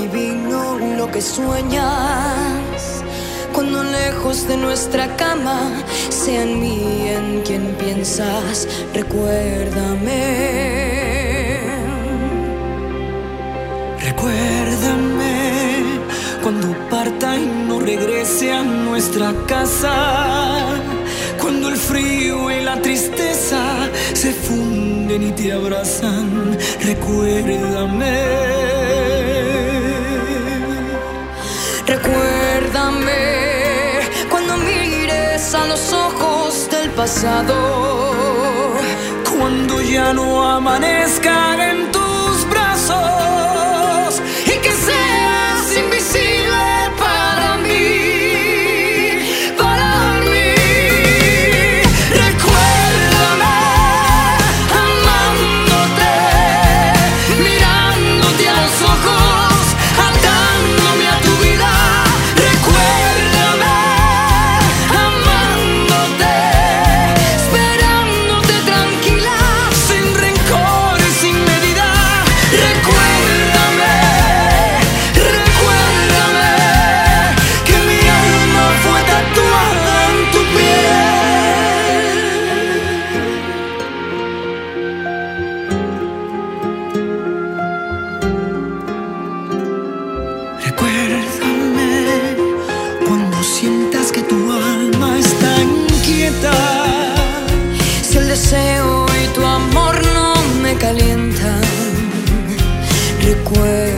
adivino lo que sueñas. Cuando lejos de nuestra cama sea en mí en quien piensas, recuérdame. Recuérdame cuando parta y no regrese a nuestra casa, cuando el frío y la tristeza se funden y te abrazan. Recuérdame. Recuérdame cuando mires a los ojos del pasado, cuando ya no amanezcan en tus brazos y que seas invisible para mí, para mí. Recuérdame amándote, mirándote a los ojos, atándome a tu vida. Recuérdame amándote, esperándote tranquila, sin rencor y sin medida. Recuérdame, recuérdame que mi alma fue tatuada en tu piel. Recuérdame cuando sientas que tu alma está inquieta, si el deseo y tu amor no me calientan. Recuérdame.